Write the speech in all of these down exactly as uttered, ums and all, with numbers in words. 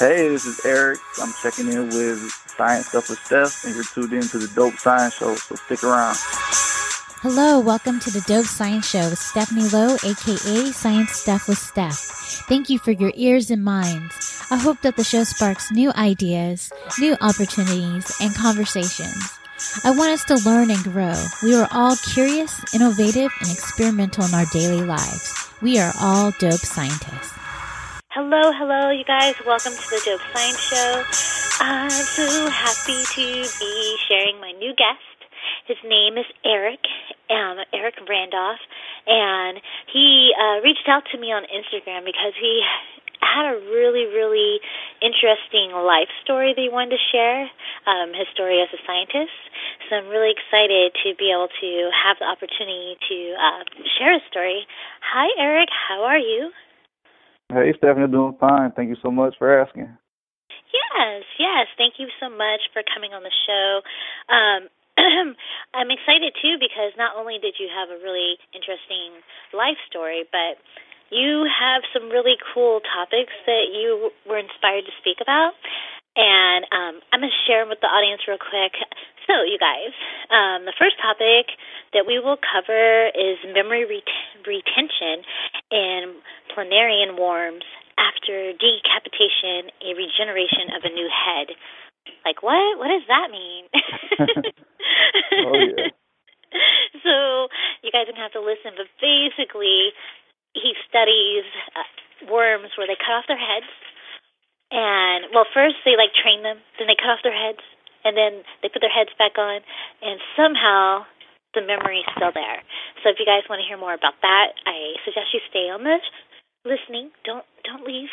Hey, this is Eric. I'm checking in with Science Stuff with Steph, and you're tuned in to the Dope Science Show, so stick around. Hello, welcome to the Dope Science Show with Stephanie Lowe, aka Science Stuff with Steph. Thank you for your ears and minds. I hope that the show sparks new ideas, new opportunities, and conversations. I want us to learn and grow. We are all curious, innovative, and experimental in our daily lives. We are all dope scientists. Hello, hello, you guys. Welcome to the Dope Science Show. I'm so happy to be sharing my new guest. His name is Eric, um, Eric Randolph, and he uh, reached out to me on Instagram because he had a really, really interesting life story that he wanted to share, um, his story as a scientist. So I'm really excited to be able to have the opportunity to uh, share his story. Hi, Eric. How are you? Hey, Stephanie, doing fine. Thank you so much for asking. Yes, yes. Thank you so much for coming on the show. Um, I'm excited, too, because not only did you have a really interesting life story, but you have some really cool topics that you were inspired to speak about. And um, I'm going to share them with the audience real quick. So, you guys, um, the first topic that we will cover is memory ret- retention in planarian worms after decapitation, a regeneration of a new head. Like, what? What does that mean? Oh, yeah. So, you guys are going to have to listen, but basically, he studies uh, worms where they cut off their heads. And, well, first they, like, train them, then they cut off their heads, and then they put their heads back on, and somehow the memory's still there. So if you guys want to hear more about that, I suggest you stay on this, listening. Don't don't leave.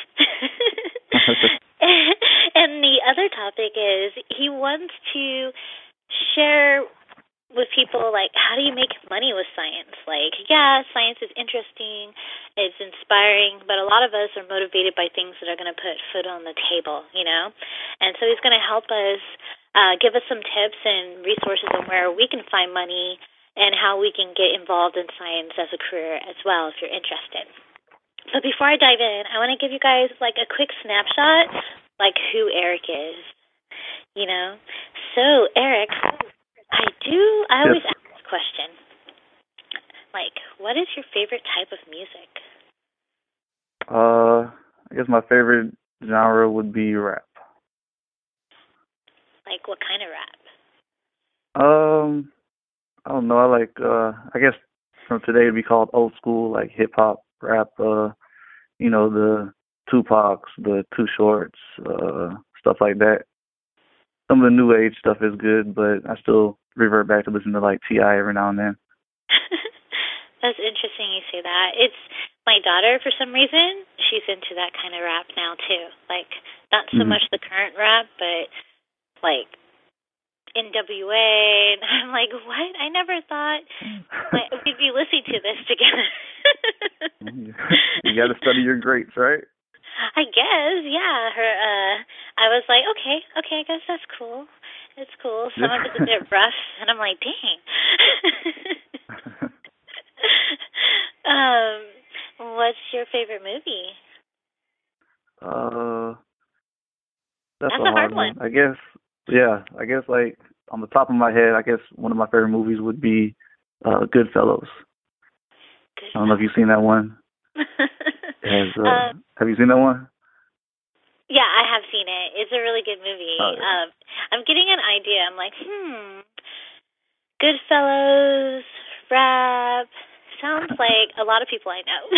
And the other topic is he wants to share with people, like, how do you make money with science? Like, yeah, science is interesting, it's inspiring, but a lot of us are motivated by things that are going to put food on the table, you know? And so he's going to help us, uh, give us some tips and resources on where we can find money and how we can get involved in science as a career as well, if you're interested. But before I dive in, I want to give you guys, like, a quick snapshot, like, who Eric is, you know? So, Eric, I do, I always Yes. ask this question, like, what is your favorite type of music? Uh, I guess my favorite genre would be rap. Like, what kind of rap? Um, I don't know. I like, uh, I guess from today it'd be called old school, like hip hop rap. Uh, you know, the Tupacs, the Too Shorts, uh, stuff like that. Some of the new age stuff is good, but I still revert back to listen to like T I every now and then. That's interesting you say that. It's my daughter, for some reason, she's into that kind of rap now, too. Like, not so Mhm. much the current rap, but, like, N W A, and I'm like, what? I never thought like, we'd be listening to this together. You got to study your greats, right? I guess, yeah. Her, uh, I was like, okay, okay, I guess that's cool. It's cool. Some of it's a bit rough, and I'm like, dang. um, what's your favorite movie? Uh, that's, That's a a hard hard one. one. I guess, yeah, I guess like on the top of my head, I guess one of my favorite movies would be uh, Goodfellas. Good. I don't know if you've seen that one. Has, uh, um, have you seen that one? yeah, I have seen it. It's a really good movie. Oh, yeah. Um, I'm getting an idea. I'm like, hmm, Goodfellas, rap. Sounds like a lot of people I know.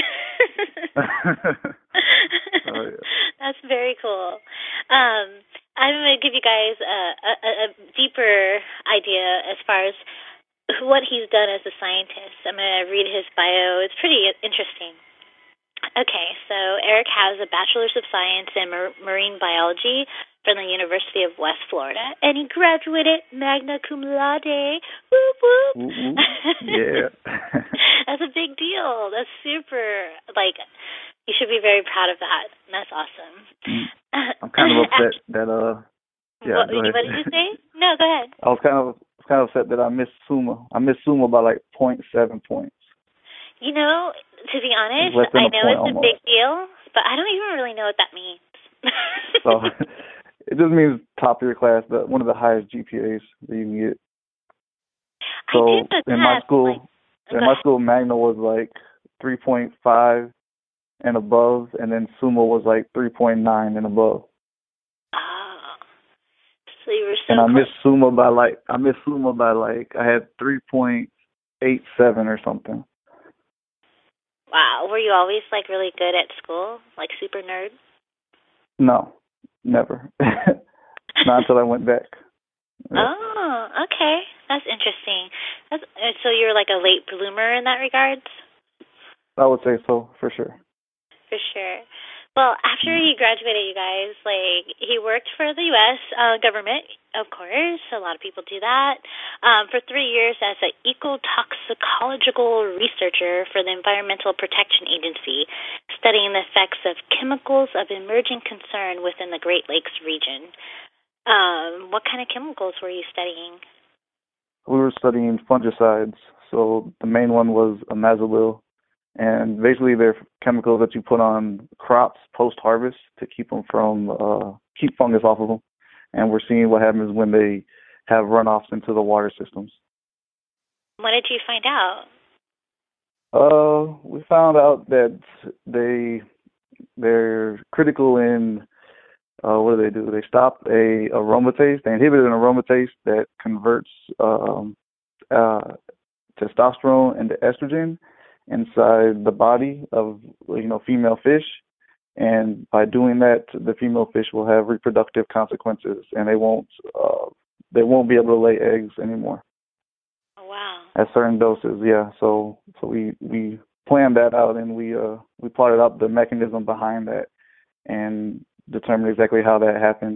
Oh, yeah. That's very cool. Um, I'm going to give you guys a, a, a deeper idea as far as what he's done as a scientist. I'm going to read his bio. It's pretty interesting. Okay, so Eric has a Bachelor's of Science in Mar- Marine Biology from the University of West Florida, and he graduated magna cum laude. Whoop, whoop. Woo, woo. Yeah. That's a big deal. That's super, like, you should be very proud of that. That's awesome. I'm kind of upset that, uh, yeah, what, go ahead. what did you say? No, go ahead. I was kind of kind of upset that I missed Summa. I missed Summa by like point seven points. You know, to be honest, Less than I a know point it's a almost. big deal, but I don't even really know what that means. So it just means top of your class, the one of the highest G P As that you can get. I So did the in my test. school, Like, in go my ahead. school, Magna was like three point five and above, and then Summa was like three point nine and above. Oh, so you were And so I close. missed Summa by like I missed Summa by like I had three point eight seven or something. Wow. Were you always like really good at school, like super nerd? No, never. Not until I went back. Yeah. Oh, okay. That's interesting. That's, uh, so you're like a late bloomer in that regards? I would say so, for sure. For sure. Well, after he graduated, you guys, like, he worked for the U S uh, government, of course. A lot of people do that. Um, for three years as an ecotoxicological researcher for the Environmental Protection Agency, studying the effects of chemicals of emerging concern within the Great Lakes region. Um, what kind of chemicals were you studying? We were studying fungicides. So the main one was imazolil. And basically they're chemicals that you put on crops post-harvest to keep them from, uh, keep fungus off of them. And we're seeing what happens when they have runoffs into the water systems. What did you find out? Uh, we found out that they, they're critical in, uh, what do they do? They stop a aromatase. They inhibit an aromatase that converts, um, uh, testosterone into estrogen inside the body of, you know, female fish, and by doing that, the female fish will have reproductive consequences, and they won't uh, they won't be able to lay eggs anymore. Oh, wow. At certain doses. Yeah. So so we we planned that out, and we uh we plotted out the mechanism behind that and determined exactly how that happens.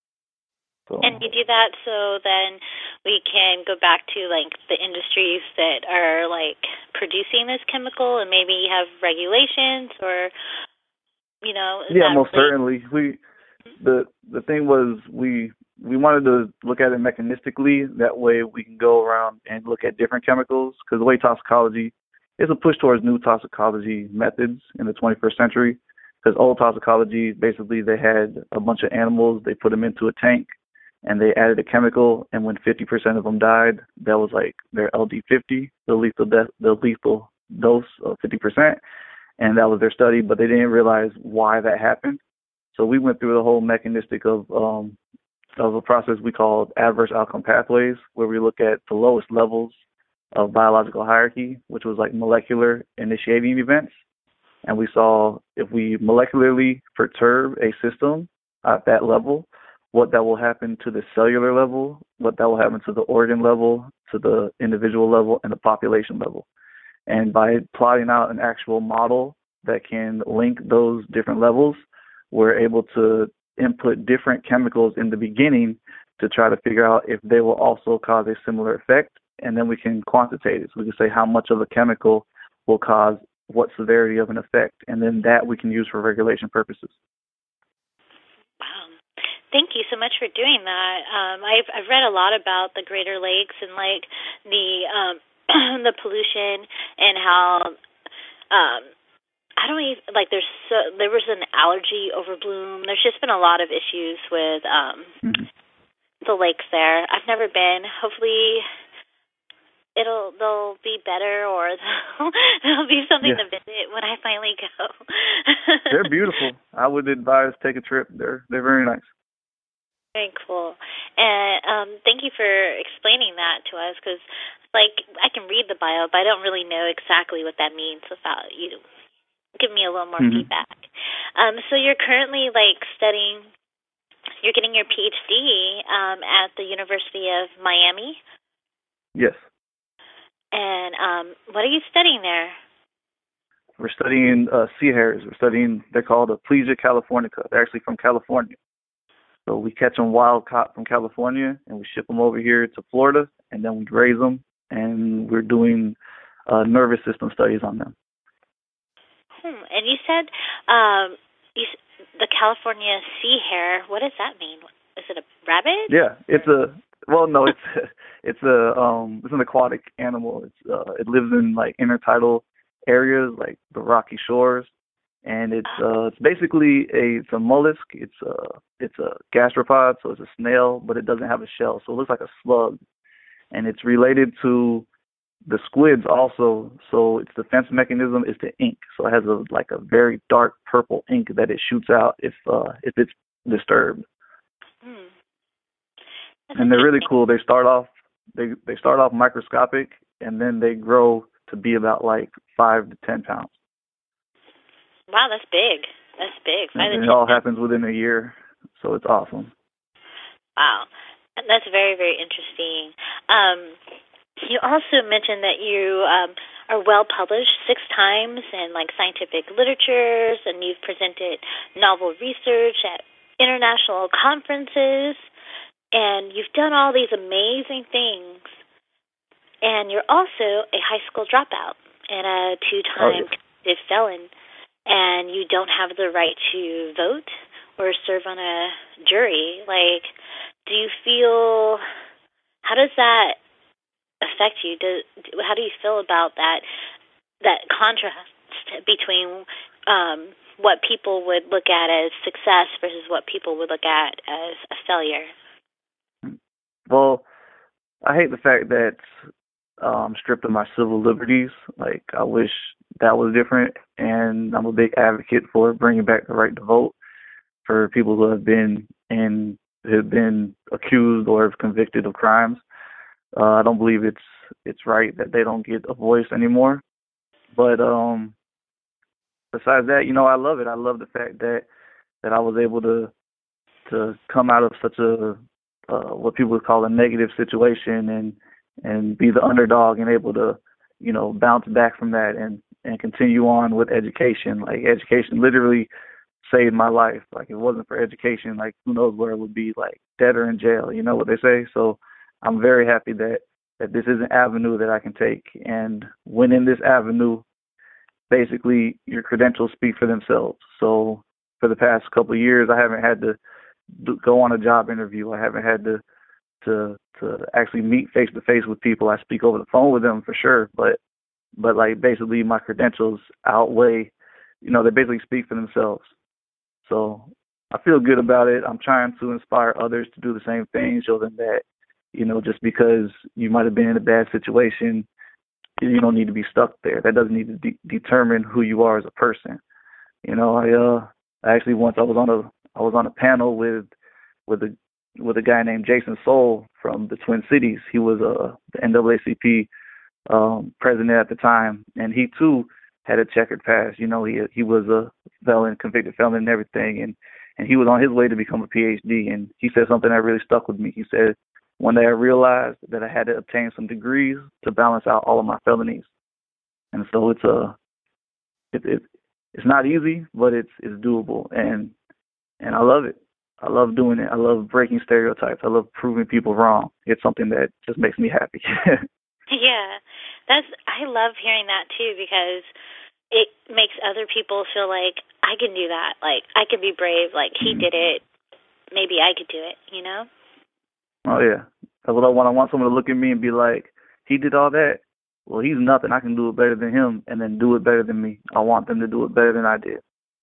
So. And you do that so then we can go back to like the industries that are like producing this chemical and maybe have regulations or, you know, is Yeah, that most really- certainly. We the the thing was we we wanted to look at it mechanistically. That way we can go around and look at different chemicals, because the way toxicology is a push towards new toxicology methods in the twenty-first century. Because old toxicology, basically they had a bunch of animals, they put them into a tank, and they added a chemical, and when fifty percent of them died, that was like their L D fifty, the lethal death, the lethal dose of fifty percent, and that was their study, but they didn't realize why that happened. So we went through the whole mechanistic of um, of a process we called adverse outcome pathways, where we look at the lowest levels of biological hierarchy, which was like molecular initiating events. And we saw if we molecularly perturb a system at that level, what that will happen to the cellular level, what that will happen to the organ level, to the individual level, and the population level. And by plotting out an actual model that can link those different levels, we're able to input different chemicals in the beginning to try to figure out if they will also cause a similar effect. And then we can quantitate it. So we can say how much of a chemical will cause what severity of an effect. And then that we can use for regulation purposes. Wow. Thank you so much for doing that. Um, I've I've read a lot about the Greater Lakes and like the um, the pollution and how um, I don't even like there's so, there was an algae overbloom. There's just been a lot of issues with um, Mm-hmm. the lakes there. I've never been. Hopefully, it'll they'll be better, or there'll, there'll be something Yeah. to visit when I finally go. They're beautiful. I would advise take a trip. They're they're very nice. Very cool. And um, thank you for explaining that to us, because, like, I can read the bio, but I don't really know exactly what that means without you give me a little more Mm-hmm. feedback. Um, so you're currently, like, studying, you're getting your P H D um, at the University of Miami? Yes. And um, what are you studying there? We're studying uh, sea hares. We're studying, they're called Aplysia californica. They're actually from California. So we catch them wild caught from California, and we ship them over here to Florida, and then we raise them, and we're doing uh, nervous system studies on them. Hmm. And you said um, you, the California sea hare. What does that mean? Is it a rabbit? Yeah, it's a well, no, it's it's a um, it's an aquatic animal. It's uh, it lives in like intertidal areas, like the rocky shores, and it's uh it's basically a it's a mollusk. It's a it's a gastropod, so it's a snail, but it doesn't have a shell, so it looks like a slug, and it's related to the squids also. So its defense mechanism is the ink. So it has a like a very dark purple ink that it shoots out if uh if it's disturbed. Hmm. And they're really cool. They start off they they start off microscopic, and then they grow to be about like five to ten pounds. Wow, that's big. That's big. Five And to it all ten pounds. happens within a year, so it's awesome. Wow, that's very, very interesting. Um, you also mentioned that you um, are well published six times in like scientific literatures, and you've presented novel research at international conferences, and you've done all these amazing things. And you're also a high school dropout and a two-time Oh, yeah. convicted felon, and you don't have the right to vote or serve on a jury. Like, do you feel? How does that affect you? Do, how do you feel about that? That contrast between um, what people would look at as success versus what people would look at as a failure. Well, I hate the fact that um stripped of my civil liberties. Like, I wish that was different, and I'm a big advocate for bringing back the right to vote for people who have been in have been accused or have convicted of crimes. Uh, I don't believe it's it's right that they don't get a voice anymore. But um, besides that, you know, I love it. I love the fact that that I was able to to come out of such a uh, what people would call a negative situation and and be the underdog and able to, you know, bounce back from that and and continue on with education. Like, education literally saved my life. Like, if it wasn't for education, like, who knows where it would be, like dead or in jail. You know what they say. So I'm very happy that that this is an avenue that I can take, and when in this avenue, basically your credentials speak for themselves. So for the past couple of years, I haven't had to do, go on a job interview. I haven't had to to to actually meet face to face with people. I speak over the phone with them for sure, but but like basically my credentials outweigh, you know, they basically speak for themselves. So I feel good about it. I'm trying to inspire others to do the same thing, show them that, you know, just because you might have been in a bad situation, you don't need to be stuck there. That doesn't need to de- determine who you are as a person. You know, I uh I actually once I was on a I was on a panel with with a with a guy named Jason Soul from the Twin Cities. He was uh, the N double A C P um, president at the time, and he too had a checkered past. You know, he he was a felon, convicted felon, and everything, and and he was on his way to become a P H D. And he said something that really stuck with me. He said, one day I realized that I had to obtain some degrees to balance out all of my felonies, and so it's a it, it it's not easy, but it's it's doable, and and I love it. I love doing it. I love breaking stereotypes. I love proving people wrong. It's something that just makes me happy. Yeah, that's. I love hearing that too, because it makes other people feel like I can do that. Like, I can be brave. Like, he Mm-hmm. did it. Maybe I could do it. You know? Oh yeah. That's what I want. I want someone to look at me and be like, he did all that. Well, he's nothing. I can do it better than him, and then do it better than me. I want them to do it better than I did.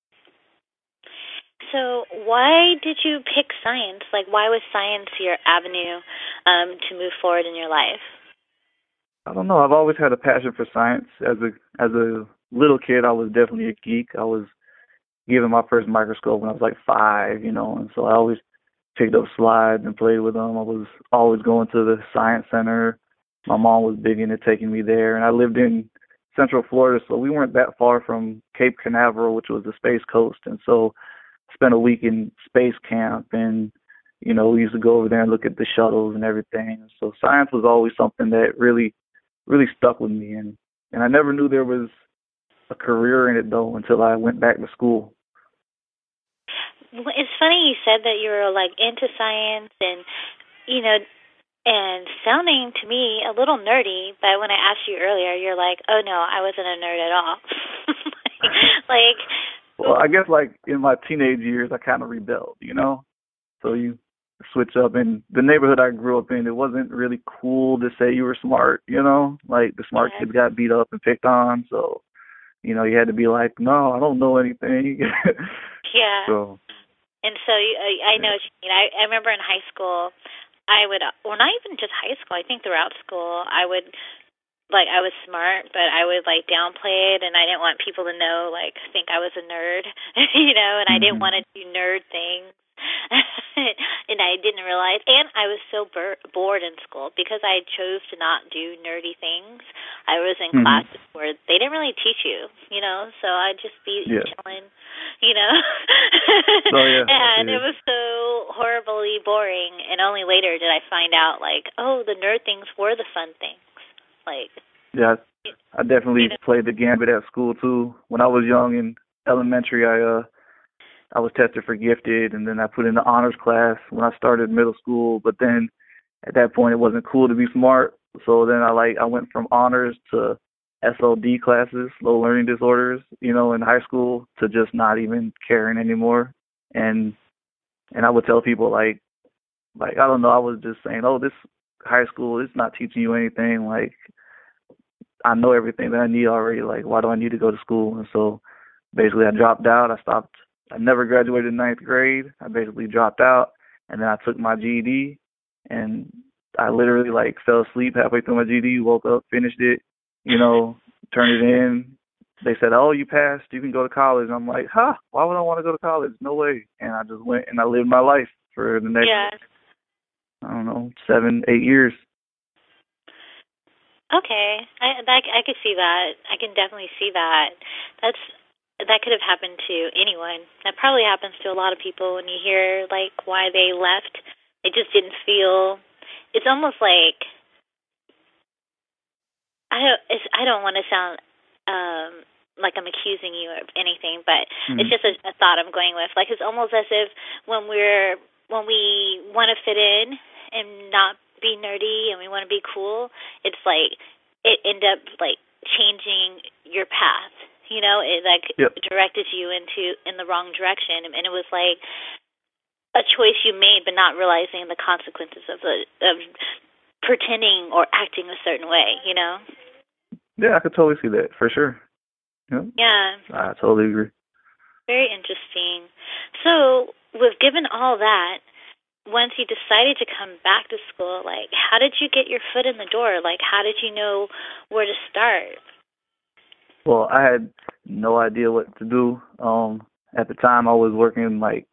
So why did you pick science? Like, why was science your avenue um, to move forward in your life? I don't know. I've always had a passion for science. As a as a little kid, I was definitely a geek. I was given my first microscope when I was like five, you know, and so I always picked up slides and played with them. I was always going to the science center. My mom was big into taking me there, and I lived in Central Florida, so we weren't that far from Cape Canaveral, which was the Space Coast, and so I spent a week in space camp, and you know, we used to go over there and look at the shuttles and everything. So science was always something that really, really stuck with me, and and I never knew there was a career in it though until I went back to school. Well, it's funny you said that you were like into science and, you know, and sounding to me a little nerdy, but when I asked you earlier, you're like, oh no, I wasn't a nerd at all. like, Well, I guess like in my teenage years, I kind of rebelled, you know? So you switch up. In the neighborhood I grew up in, it wasn't really cool to say you were smart, you know? Like the smart yeah. kids got beat up and picked on. So, you know, you had to be like, no, I don't know anything. Yeah. So, And so I, I know what you mean. I, I remember in high school, I would, well, not even just high school. I think throughout school, I would, like, I was smart, but I would, like, downplay it, and I didn't want people to know, like, think I was a nerd, you know, and I didn't hmm want to do nerd things. And I didn't realize, and I was so bur- bored in school because I chose to not do nerdy things. I was in hmm classes where they didn't really teach you, you know, so I'd just be Yeah. chilling, you know. Oh yeah. And it Yeah. was so horribly boring, and only later did I find out, like, oh, the nerd things were the fun things. Like, Yeah. I definitely you know. played the gambit at school too. When I was young in elementary, I uh I was tested for gifted, and then I put in the honors class when I started middle school. But then at that point, it wasn't cool to be smart. So then I like I went from honors to S L D classes, slow learning disorders, you know, in high school, to just not even caring anymore. And and I would tell people like like I don't know, I was just saying, oh, this high school is not teaching you anything. Like I know everything that I need already. Like why do I need to go to school? And so basically, I dropped out. I stopped. I never graduated in ninth grade. I basically dropped out, and then I took my G E D, and I literally like fell asleep halfway through my G E D. Woke up, finished it, you know, turned it in. They said, "Oh, you passed. You can go to college." And I'm like, "Huh? Why would I want to go to college? No way!" And I just went and I lived my life for the next, Yeah. I don't know, seven, eight years. Okay, I that I could see that. I can definitely see that. That's that could have happened to anyone. That probably happens to a lot of people when you hear like why they left. They just didn't feel. It's almost like I don't. It's, I don't want to sound um, like I'm accusing you of anything, but it's Mm-hmm. just a, a thought I'm going with. Like it's almost as if when we're when we want to fit in and not be nerdy and we want to be cool, it's like it end up like changing your path. You know, it like Yep. directed you into in the wrong direction, and it was like a choice you made, but not realizing the consequences of the of pretending or acting a certain way. You know. Yeah, I could totally see that for sure. Yep. Yeah. I totally agree. Very interesting. So, with given all that, once you decided to come back to school, like, how did you get your foot in the door? Like, how did you know where to start? Well, I had no idea what to do. Um, at the time, I was working like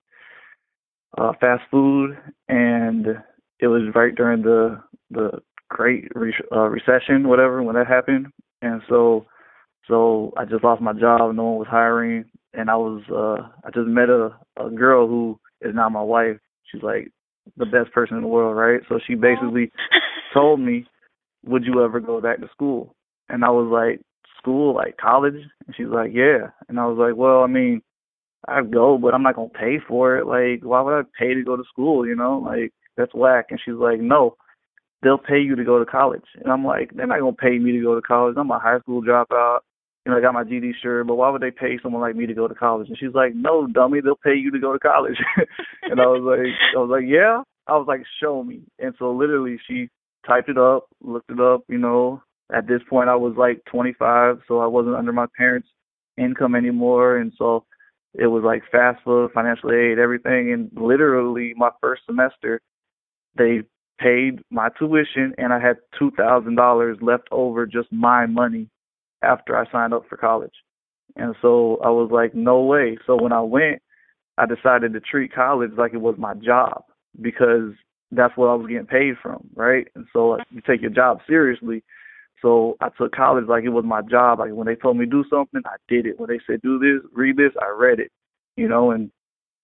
uh, fast food, and it was right during the the Great re- uh, Recession, whatever, when that happened. And so, so I just lost my job. No one was hiring, and I was uh, I just met a a girl who is now my wife. She's like the best person in the world, right? So she basically told me, "Would you ever go back to school?" And I was like, "School, like college?" And she's like, "Yeah." And I was like, "Well, I mean, I'd go, but I'm not gonna pay for it. Like, why would I pay to go to school? You know, like that's whack." And she's like, "No, they'll pay you to go to college." And I'm like, "They're not gonna pay me to go to college. I'm a high school dropout. You know, I got my G E D, sure, but why would they pay someone like me to go to college?" And she's like, "No, dummy, they'll pay you to go to college." And I was like, I was like, "Yeah." I was like, "Show me." And so literally, she typed it up, looked it up. You know, at this point, I was like twenty-five, so I wasn't under my parents' income anymore, and so it was like FAFSA, financial aid, everything. And literally, my first semester, they paid my tuition, and I had two thousand dollars left over, just my money, after I signed up for college. And so I was like, no way. So when I went, I decided to treat college like it was my job, because that's what I was getting paid from, right? And so like, you take your job seriously. So I took college like it was my job. Like when they told me do something, I did it. When they said do this, read this, I read it. You know, and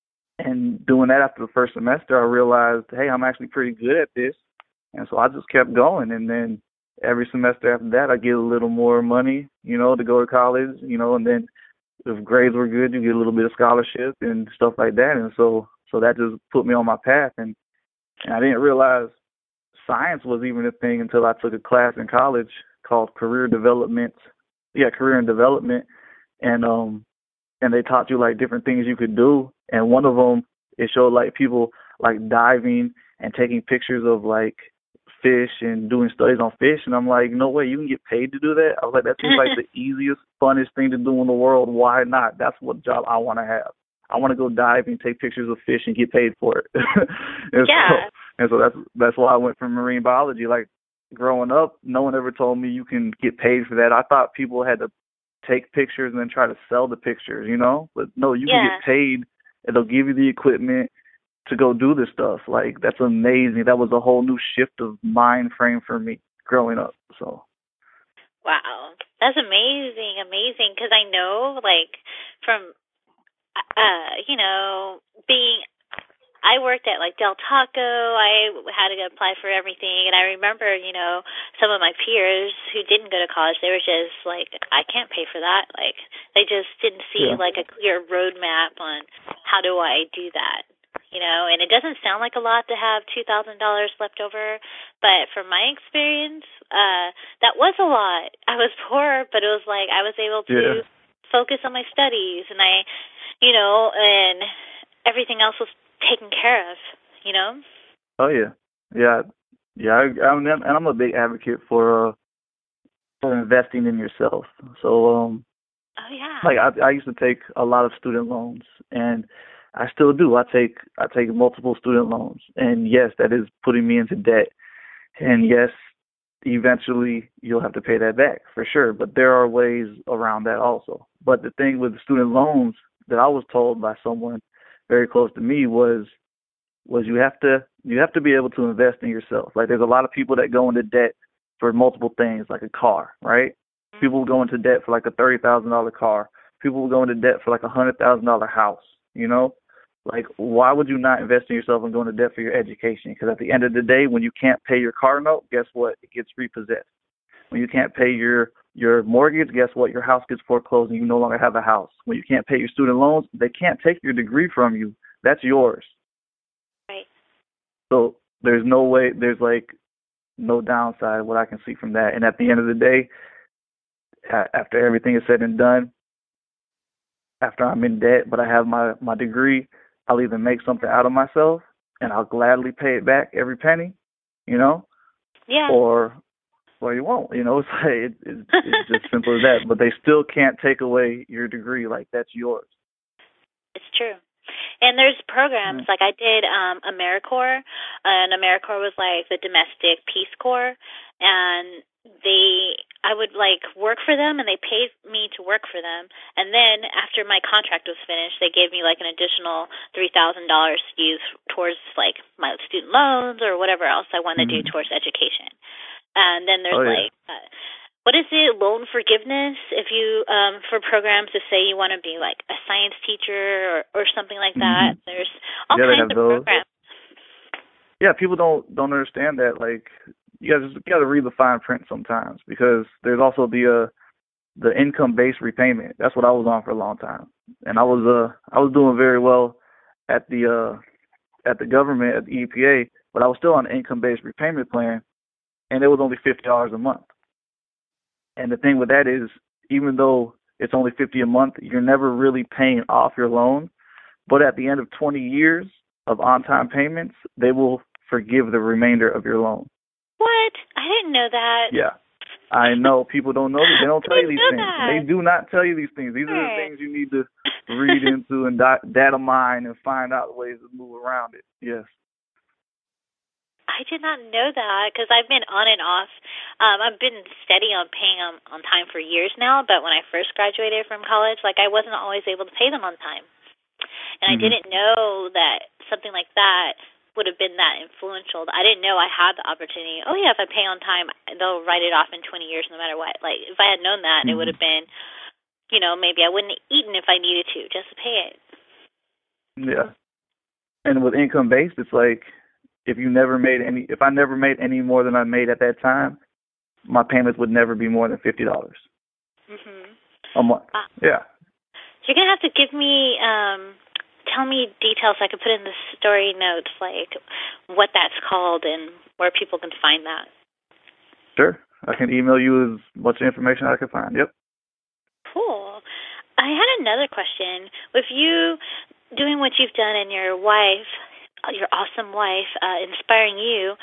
and doing that after the first semester, I realized, hey, I'm actually pretty good at this. And so I just kept going. And then every semester after that, I get a little more money, you know, to go to college, you know, and then if grades were good, you get a little bit of scholarship and stuff like that. And so, so that just put me on my path. And, and I didn't realize science was even a thing until I took a class in college called career development. Yeah, career and development. And, um, and they taught you like different things you could do. And one of them, it showed like people like diving and taking pictures of like fish and doing studies on fish. And I'm like, no way, you can get paid to do that? I was like, that seems like the easiest, funnest thing to do in the world. Why not? That's what job I want to have. I want to go dive and take pictures of fish and get paid for it. and yeah. So, and so that's that's why I went for marine biology. Like, growing up, no one ever told me you can get paid for that. I thought people had to take pictures and then try to sell the pictures, you know? But no, you yeah. can get paid. It'll give you the equipment to go do this stuff. Like, that's amazing. That was a whole new shift of mind frame for me growing up. So. Wow. That's amazing, amazing. Because I know, like, from, uh, you know, being, I worked at, like, Del Taco. I had to apply for everything. And I remember, you know, some of my peers who didn't go to college, they were just like, I can't pay for that. Like, they just didn't see, yeah. like, a clear roadmap on how do I do that. You know, and it doesn't sound like a lot to have two thousand dollars left over, but from my experience, uh, that was a lot. I was poor, but it was like I was able to yeah. focus on my studies, and I, you know, and everything else was taken care of, you know? Oh, yeah. Yeah. Yeah, I, I'm, and I'm a big advocate for, uh, for investing in yourself. So, um, oh, yeah. like, I, I used to take a lot of student loans, and I still do. I take I take multiple student loans, and yes, that is putting me into debt. And yes, eventually you'll have to pay that back for sure. But there are ways around that also. But the thing with the student loans that I was told by someone very close to me was was you have to you have to be able to invest in yourself. Like, there's a lot of people that go into debt for multiple things, like a car, right? Mm-hmm. People go into debt for like a thirty thousand dollar car. People will go into debt for like a hundred thousand dollar house. You know, like, why would you not invest in yourself and go into debt for your education? Because at the end of the day, when you can't pay your car note, guess what? It gets repossessed. When you can't pay your, your mortgage, guess what? Your house gets foreclosed and you no longer have a house. When you can't pay your student loans, they can't take your degree from you. That's yours. Right. So there's no way, there's like no downside what I can see from that. And at the end of the day, after everything is said and done, after I'm in debt, but I have my, my degree, I'll either make something out of myself and I'll gladly pay it back every penny, you know? Yeah. Or, or you won't, you know? It's like, it, it, it's just simple as that. But they still can't take away your degree. Like, that's yours. It's true. And there's programs, mm-hmm. like I did um, AmeriCorps, and AmeriCorps was like the domestic Peace Corps, and they, I would like work for them, and they paid me to work for them. And then after my contract was finished, they gave me like an additional three thousand dollars to use towards like my student loans or whatever else I wanted mm-hmm. to do towards education. And then there's oh, yeah. like, uh, what is it, loan forgiveness? If you um, for programs to say you want to be like a science teacher or, or something like that. Mm-hmm. There's all yeah, kinds of those. programs. Yeah, people don't don't understand that. Like, you guys you got to read the fine print sometimes, because there's also the uh, the income-based repayment. That's what I was on for a long time, and I was uh I was doing very well at the uh at the government at the E P A, but I was still on an income-based repayment plan, and it was only fifty dollars a month. And the thing with that is, even though it's only fifty dollars a month, you're never really paying off your loan. But at the end of twenty years of on-time payments, they will forgive the remainder of your loan. What? I didn't know that. Yeah. I know. People don't know this. They don't tell you these things. That. They do not tell you these things. These are the things you need to read into and data mine and find out ways to move around it. Yes. I did not know that, because I've been on and off. Um, I've been steady on paying them on time for years now, but when I first graduated from college, like, I wasn't always able to pay them on time. And mm-hmm. I didn't know that something like that would have been that influential. I didn't know I had the opportunity. Oh, yeah, if I pay on time, they'll write it off in twenty years no matter what. Like, if I had known that, mm-hmm. it would have been, you know, maybe I wouldn't have eaten if I needed to, just to pay it. Yeah. And with income-based, it's like, if you never made any, if I never made any more than I made at that time, my payments would never be more than fifty dollars mm-hmm. a month. Uh, yeah. You're gonna have to give me, um, tell me details so I can put in the story notes, like what that's called and where people can find that. Sure, I can email you as much information as I can find. Yep. Cool. I had another question. With you doing what you've done and your wife, your awesome wife, uh, inspiring you,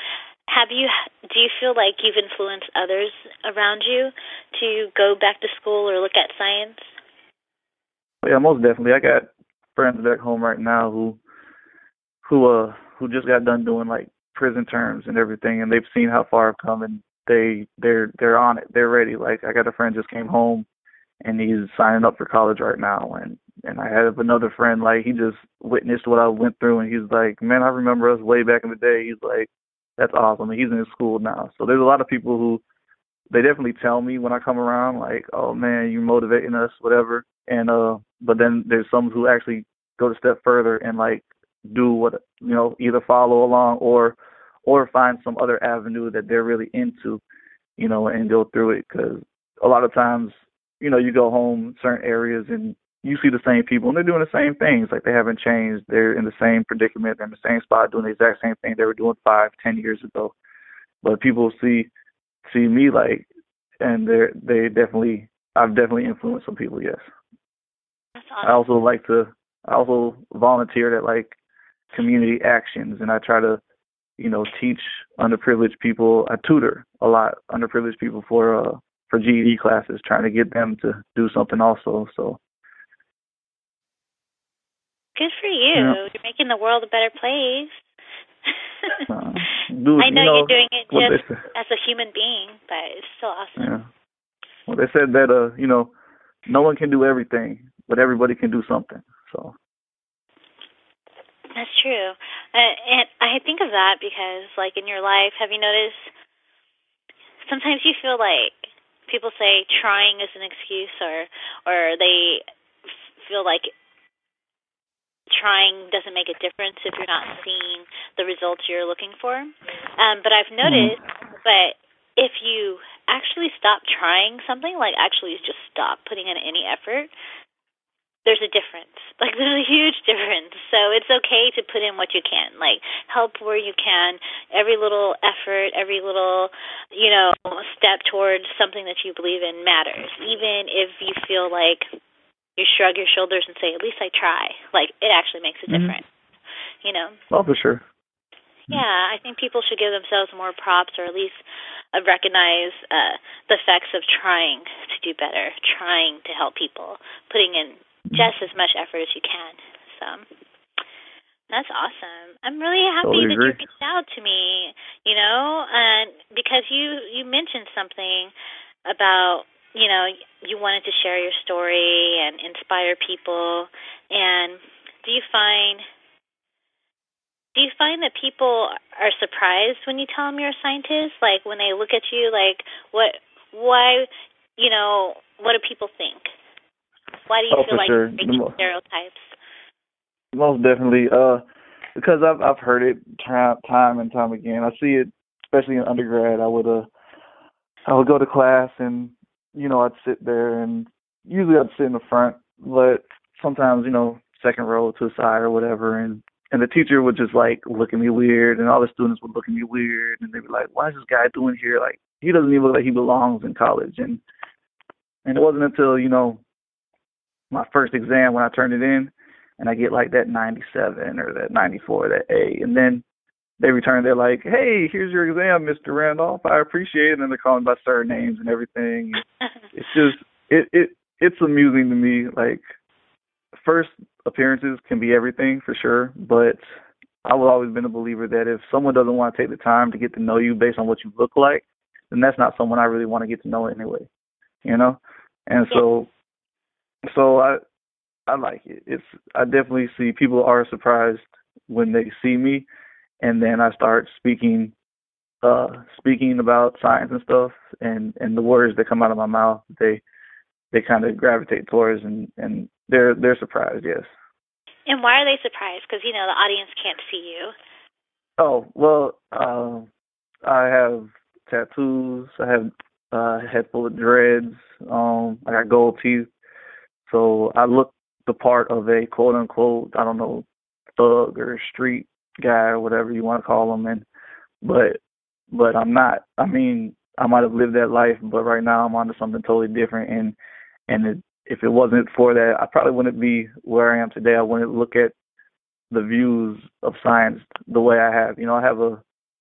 have you, do you feel like you've influenced others around you to go back to school or look at science? Yeah, most definitely. I got friends back home right now who who uh who just got done doing like prison terms and everything, and they've seen how far I've come, and they they're they're on it. They're ready. Like I got a friend just came home, and he's signing up for college right now, and and I have another friend like he just witnessed what I went through, and he's like, man, I remember us way back in the day. He's like, that's awesome. And he's in school now, so there's a lot of people who they definitely tell me when I come around, like, oh man, you're motivating us, whatever. And uh, but then there's some who actually go a step further and like do what, you know, either follow along or or find some other avenue that they're really into, you know, and go through it. Because a lot of times, you know, you go home certain areas and you see the same people and they're doing the same things. Like they haven't changed. They're in the same predicament. They're in the same spot doing the exact same thing they were doing five, ten years ago. But people see see me like, and they're they definitely I've definitely influenced some people. Yes. That's awesome. I also like to I also volunteered at like community actions, and I try to, you know, teach underprivileged people. I tutor a lot underprivileged people for uh for G E D classes, trying to get them to do something also. So good for you. Yeah. You're making the world a better place. uh, dude, I know, you know you're doing it just they, as a human being, but it's still awesome. Yeah. Well, they said that uh, you know, no one can do everything, but everybody can do something. So that's true. Uh, and I think of that because, like, in your life, have you noticed sometimes you feel like people say trying is an excuse, or or they feel like trying doesn't make a difference if you're not seeing the results you're looking for. Um, but I've noticed, mm-hmm. but if you actually stop trying something, like actually just stop putting in any effort, there's a difference. Like there's a huge difference. So it's okay to put in what you can, like help where you can. Every little effort, every little, you know, step towards something that you believe in matters. Even if you feel like you shrug your shoulders and say, at least I try. Like, it actually makes a difference, mm-hmm. you know? Oh, for sure. Yeah, I think people should give themselves more props, or at least uh, recognize uh, the effects of trying to do better, trying to help people, putting in just as much effort as you can. So that's awesome. I'm really happy totally that agree. you reached out to me, you know, and because you, you mentioned something about, you know, you wanted to share your story and inspire people. And do you find do you find that people are surprised when you tell them you're a scientist? Like when they look at you, like what, why, you know, what do people think? Why do you oh, feel like sure. you're breaking most, stereotypes? Most definitely, uh, because I've I've heard it time and time again. I see it, especially in undergrad. I would uh, I would go to class and, you know, I'd sit there, and usually I'd sit in the front, but sometimes, you know, second row to the side or whatever, and, and the teacher would just, like, look at me weird, and all the students would look at me weird, and they'd be like, why is this guy doing here? Like, he doesn't even look like he belongs in college. And and it wasn't until, you know, my first exam when I turned it in, and I get, like, that ninety-seven or that ninety-four, that A, and then they return, they're like, hey, here's your exam, Mister Randolph. I appreciate it. And then they're calling by certain names and everything. It's just, it, it it's amusing to me. Like, first appearances can be everything for sure, but I've always been a believer that if someone doesn't want to take the time to get to know you based on what you look like, then that's not someone I really want to get to know anyway, you know? And so, so I, I like it. It's, I definitely see people are surprised when they see me. And then I start speaking, uh, speaking about science and stuff, and, and the words that come out of my mouth, they they kind of gravitate towards, and, and they're they're surprised, yes. And why are they surprised? Because you know the audience can't see you. Oh well, uh, I have tattoos. I have uh, a head full of dreads. Um, I got gold teeth, so I look the part of a quote unquote, I don't know, thug or street guy or whatever you want to call him, and but but I'm not. I mean, I might have lived that life, but right now I'm onto something totally different, and and it, if it wasn't for that, I probably wouldn't be where I am today. I wouldn't look at the views of science the way I have. You know, I have a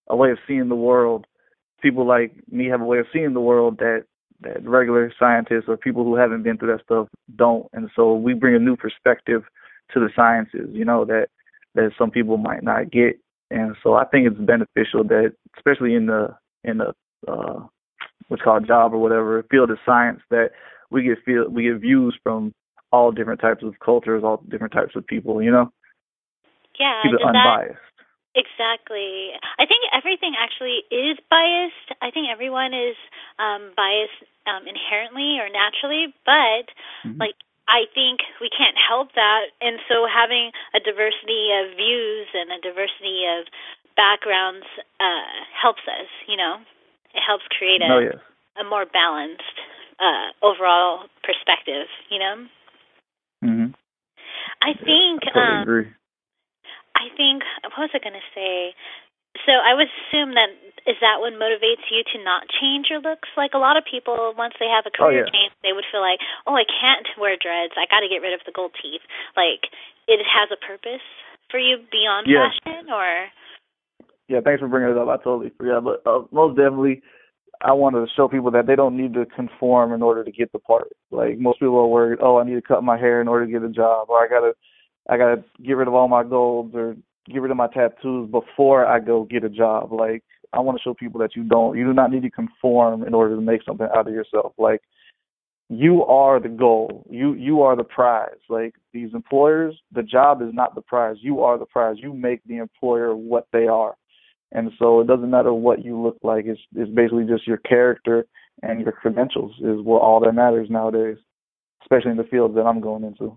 a way of seeing the world. People like me have a way of seeing the world that that regular scientists or people who haven't been through that stuff don't. And so we bring a new perspective to the sciences, you know, that that some people might not get. And so I think it's beneficial that, especially in the in the uh, what's called job or whatever field of science, that we get feel we get views from all different types of cultures, all different types of people, you know. Yeah, keep it does unbiased. That, exactly. I think everything actually is biased. I think everyone is um, biased um, inherently or naturally, but mm-hmm. like I think we can't help that. And so having a diversity of views and a diversity of backgrounds uh, helps us, you know. It helps create a, oh, yes. a more balanced uh, overall perspective, you know. Mm-hmm. I think... I totally um, agree. I think, what was I going to say? So I would assume that, is that what motivates you to not change your looks? Like a lot of people, once they have a career oh, yeah. change, they would feel like, oh, I can't wear dreads. I got to get rid of the gold teeth. Like, it has a purpose for you beyond yeah. fashion, or? Yeah, thanks for bringing it up. I totally forgot. But uh, most definitely, I want to show people that they don't need to conform in order to get the part. Like, most people are worried, oh, I need to cut my hair in order to get a job, or I got to I got to get rid of all my golds or get rid of my tattoos before I go get a job. Like, I want to show people that you don't, you do not need to conform in order to make something out of yourself. Like, you are the goal. You, you are the prize. Like, these employers, the job is not the prize. You are the prize. You make the employer what they are. And so it doesn't matter what you look like. It's, it's basically just your character and your credentials is what all that matters nowadays, especially in the field that I'm going into.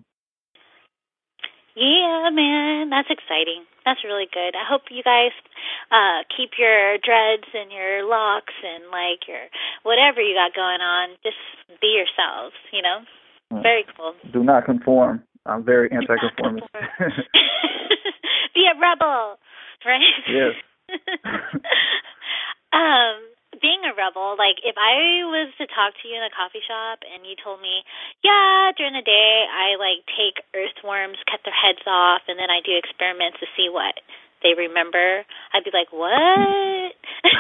Yeah, man, that's exciting. That's really good. I hope you guys uh, keep your dreads and your locks and, like, your whatever you got going on. Just be yourselves, you know? Mm. Very cool. Do not conform. I'm very anti-conformist. Be a rebel, right? Yes. um, being a rebel, like, if I was to talk to you in a coffee shop and you told me, yeah, during the day I, like, take earthworms, cut their heads off, and then I do experiments to see what they remember, I'd be like, what?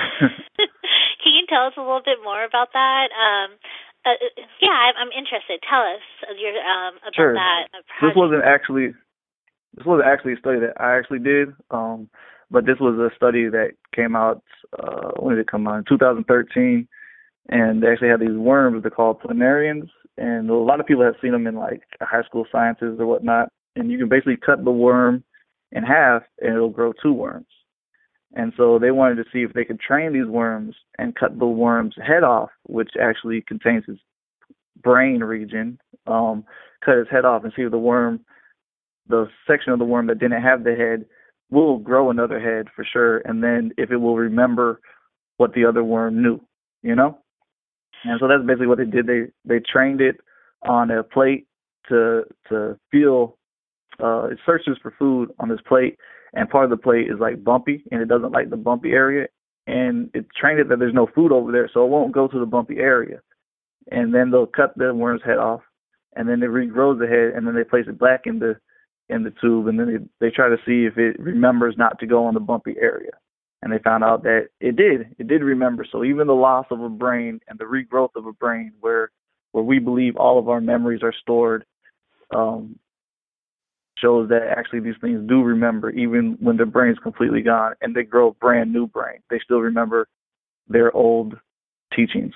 Can you tell us a little bit more about that? Um, uh, yeah, I'm, I'm interested. Tell us your, um, about sure. that project. This wasn't actually, this wasn't actually a study that I actually did, um, but this was a study that came out, uh, when did it come out? In two thousand thirteen. And they actually had these worms they're called planarians. And a lot of people have seen them in, like, high school sciences or whatnot. And you can basically cut the worm in half and it'll grow two worms. And so they wanted to see if they could train these worms and cut the worm's head off, which actually contains his brain region, um, cut his head off and see if the worm, the section of the worm that didn't have the head, will grow another head for sure, and then if it will remember what the other worm knew, you know? And so that's basically what they did. They they trained it on a plate to to feel, uh, it searches for food on this plate, and part of the plate is like bumpy, and it doesn't like the bumpy area, and it trained it that there's no food over there, so it won't go to the bumpy area. And then they'll cut the worm's head off, and then it regrows the head, and then they place it back in the in the tube, and then they, they try to see if it remembers not to go on the bumpy area. And they found out that it did. It did remember. So even the loss of a brain and the regrowth of a brain where where we believe all of our memories are stored um, shows that actually these things do remember even when their brain's completely gone and they grow a brand new brain. They still remember their old teachings.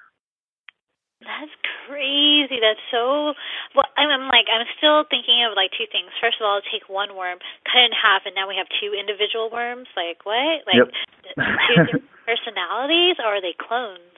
That's crazy. That's so. Well, I'm like, I'm still thinking of like two things. First of all, take one worm, cut it in half, and now we have two individual worms. Like what? Like yep. two different personalities, or are they clones?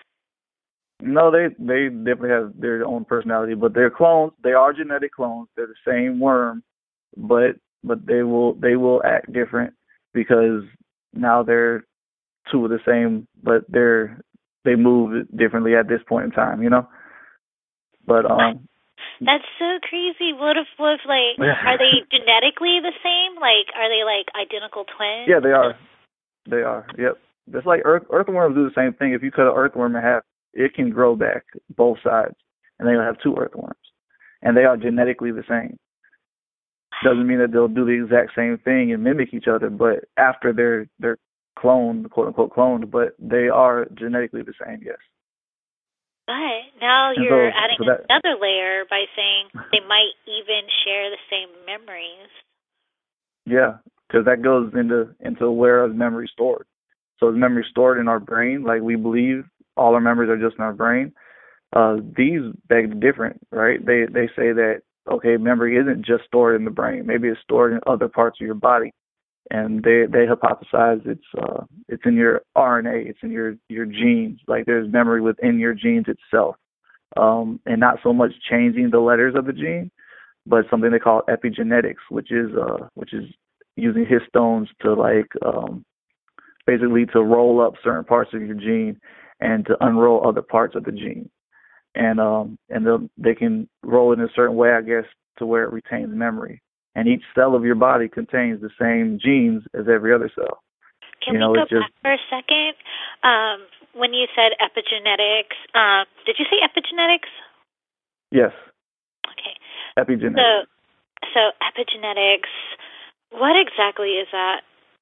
No, they they definitely have their own personality, but they're clones. They are genetic clones. They're the same worm, but but they will they will act different because now they're two of the same, but they're they move differently at this point in time, you know. But um, that's so crazy. What if, what if like, are they genetically the same? Like, are they like identical twins? Yeah, they are. They are. Yep. Just like earth earthworms do the same thing. If you cut an earthworm in half, it can grow back both sides, and they'll have two earthworms, and they are genetically the same. Doesn't mean that they'll do the exact same thing and mimic each other, but after they're they're cloned, quote unquote cloned, but they are genetically the same. Yes. But now And you're so, adding so that another layer by saying they might even share the same memories. yeah, because that goes into into where is memory stored. So is memory stored in our brain, like we believe all our memories are just in our brain? Uh, these beg different, right? They they say that okay, memory isn't just stored in the brain. Maybe it's stored in other parts of your body, and they they hypothesize it's uh it's in your R N A, it's in your your genes. Like there's memory within your genes itself, um, and not so much changing the letters of the gene, but something they call epigenetics, which is uh which is using histones to like um basically to roll up certain parts of your gene and to unroll other parts of the gene. And um and they they can roll it in a certain way, I guess, to where it retains memory. And each cell of your body contains the same genes as every other cell. Can you know, we go it's just, back for a second? Um, when you said epigenetics, um, did you say epigenetics? yes, Okay. epigenetics. So, so epigenetics, what exactly is that?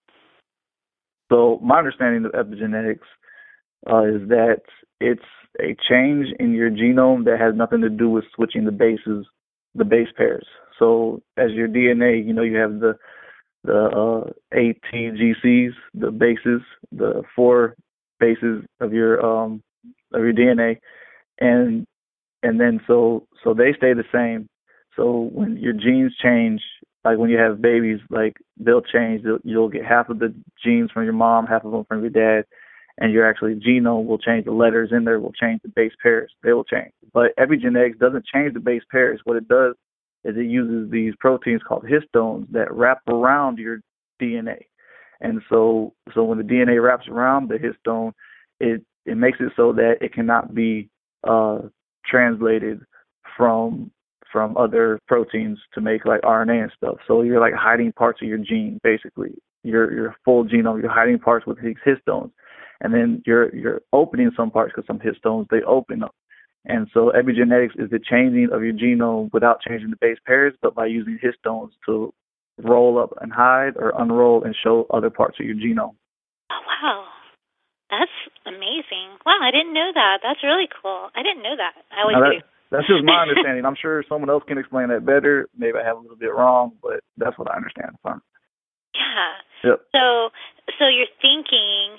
So my understanding of epigenetics uh, is that it's a change in your genome that has nothing to do with switching the bases, the base pairs. So as your D N A, you know, you have the the uh, A T G Cs, the bases, the four bases of your um, of your D N A, and and then so so they stay the same. So when your genes change, like when you have babies, like they'll change. They'll, you'll get half of the genes from your mom, half of them from your dad, and your actually genome will change. The letters in there will change. The base pairs, they will change. But epigenetics doesn't change the base pairs. What it does is it uses these proteins called histones that wrap around your D N A. And so so when the D N A wraps around the histone, it it makes it so that it cannot be uh, translated from from other proteins to make like R N A and stuff. So you're like hiding parts of your gene, basically. Your your full genome, you're hiding parts with these histones, and then you're you're opening some parts because some histones they open up. And so epigenetics is the changing of your genome without changing the base pairs, but by using histones to roll up and hide or unroll and show other parts of your genome. Oh, wow. That's amazing. Wow, I didn't know that. That's really cool. I didn't know that. I always Now do. that, that's just my understanding. I'm sure someone else can explain that better. Maybe I have a little bit wrong, but that's what I understand from. Yeah. Yep. So, so you're thinking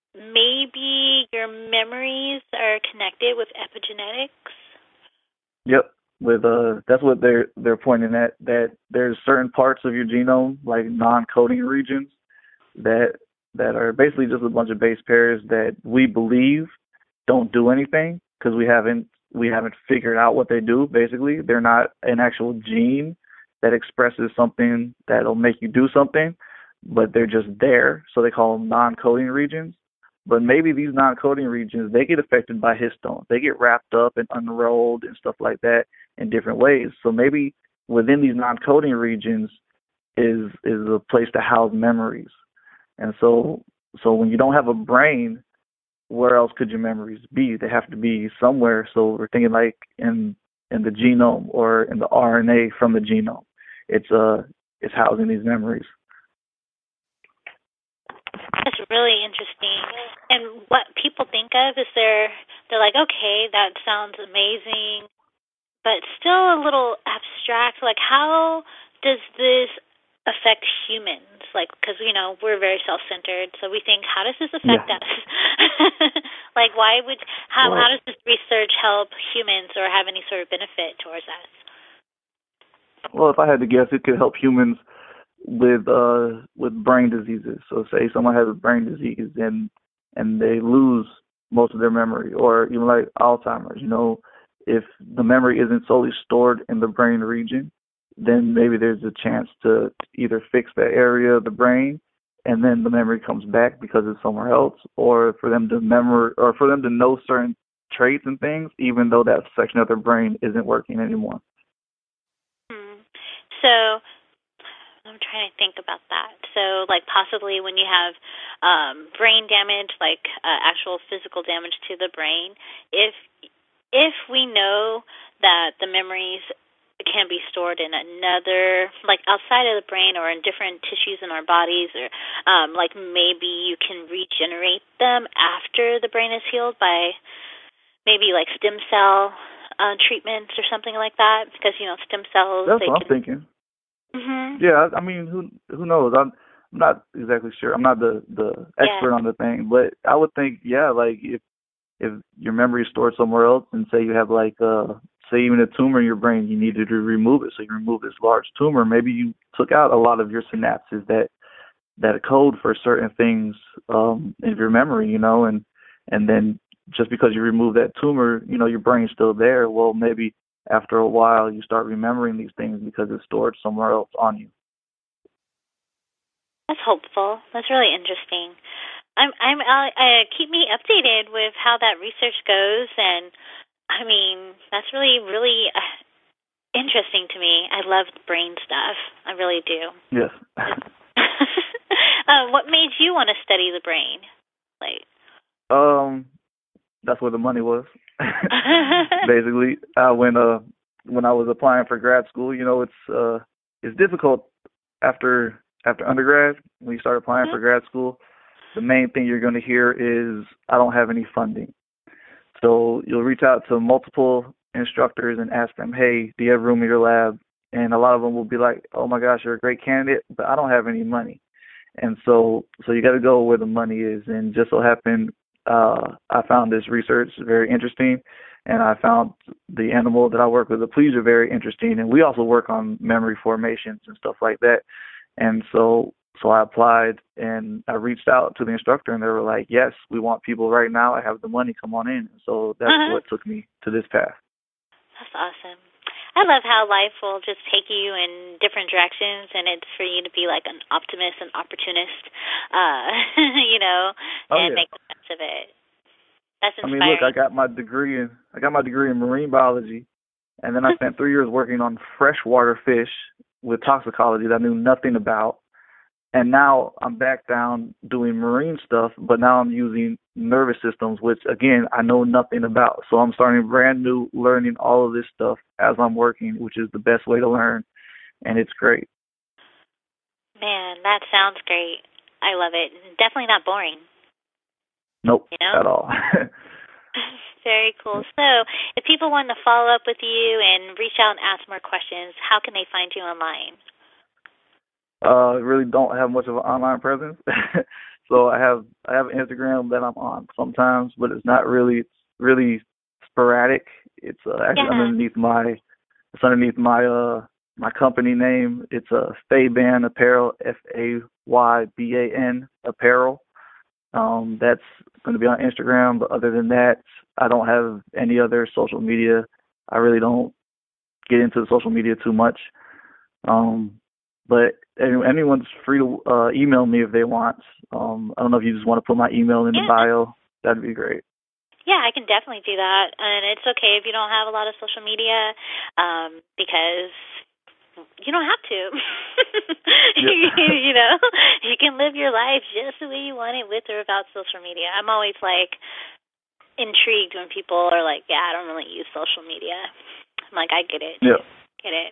maybe your memories are connected with epigenetics? Yep. With uh, that's what they're they're pointing at. That there's certain parts of your genome, like non-coding regions, that that are basically just a bunch of base pairs that we believe don't do anything because we haven't we haven't figured out what they do. Basically, they're not an actual gene that expresses something that'll make you do something, but they're just there. So they call them non-coding regions. But maybe these non-coding regions, they get affected by histones. They get wrapped up and unrolled and stuff like that in different ways. So maybe within these non-coding regions is is a place to house memories. And so so when you don't have a brain, where else could your memories be? They have to be somewhere. So we're thinking like in in the genome or in the R N A from the genome. It's uh it's housing these memories. That's really interesting. And what people think of is they're they're like, okay, that sounds amazing, but still a little abstract. Like, how does this affect humans? Like, because, you know, we're very self-centered, so we think, how does this affect Yeah. us? Like, why would how Well, how does this research help humans or have any sort of benefit towards us? well, if I had to guess, it could help humans with uh with brain diseases. So say someone has a brain disease and and they lose most of their memory, or even like Alzheimer's, you know, if the memory isn't solely stored in the brain region, then maybe there's a chance to either fix that area of the brain and then the memory comes back because it's somewhere else, or for them to memor or for them to know certain traits and things even though that section of their brain isn't working anymore. Hmm. So I'm trying to think about that. So, like, possibly when you have um, brain damage, like uh, actual physical damage to the brain, if if we know that the memories can be stored in another, like outside of the brain or in different tissues in our bodies, or um, like maybe you can regenerate them after the brain is healed by maybe like stem cell uh, treatments or something like that, because you know stem cells. That's They what I'm can. thinking. Mhm. Yeah, I I mean, who who knows? I'm I'm not exactly sure. I'm not the the expert Yeah. on the thing, but I would think, yeah, like if if your memory is stored somewhere else, and say you have like uh say even a tumor in your brain, you needed to remove it, so you remove this large tumor. Maybe you took out a lot of your synapses that that code for certain things um in your memory, you know, and and then just because you remove that tumor, you know, your brain's still there. Well, maybe after a while you start remembering these things because it's stored somewhere else on you. That's hopeful. That's really interesting. I'm I'm uh, uh, keep me updated with how that research goes, and I mean that's really really uh, interesting to me. I love brain stuff. I really do. Yes. uh, what made you want to study the brain? Like, um that's where the money was. Basically, uh, when uh when I was applying for grad school, you know, it's uh it's difficult after after undergrad when you start applying for grad school. The main thing you're going to hear is I don't have any funding. So you'll reach out to multiple instructors and ask them, hey, do you have room in your lab? And a lot of them will be like, oh my gosh, you're a great candidate, but I don't have any money. And so so you got to go where the money is. And just so happened, uh, I found this research very interesting, and I found the animal that I work with, the pleaser, very interesting. And we also work on memory formations and stuff like that. And so so I applied, and I reached out to the instructor, and they were like, yes, we want people right now. I have the money. Come on in. So that's uh-huh. what took me to this path. That's awesome. I love how life will just take you in different directions, and it's for you to be like an optimist and opportunist, uh, you know, Oh, and yeah. make the best of it. That's I inspiring. mean, look, I got my degree in I got my degree in marine biology, and then I spent three years working on freshwater fish with toxicology that I knew nothing about. And now I'm back down doing marine stuff, but now I'm using nervous systems, which, again, I know nothing about. So I'm starting brand new, learning all of this stuff as I'm working, which is the best way to learn, and it's great. Man, that sounds great. I love it. Definitely not boring. Nope, you know? at all. Very cool. So if people want to follow up with you and reach out and ask more questions, how can they find you online? Uh, really don't have much of an online presence. So I have I have Instagram that I'm on sometimes, but it's not really it's really sporadic. It's uh, actually Yeah. underneath my it's underneath my uh my company name. It's a uh, Fayban Apparel, F A Y B A N Apparel. Um, that's going to be on Instagram, but other than that, I don't have any other social media. I really don't get into the social media too much. Um, but anyone's free to uh, email me if they want. Um, I don't know if you just want to put my email in yeah. the bio. That'd be great. Yeah, I can definitely do that. And it's okay if you don't have a lot of social media, um, because you don't have to. You know, you can live your life just the way you want it, with or without social media. I'm always like intrigued when people are like, yeah, I don't really use social media. I'm like, I get it. Yeah. Get it.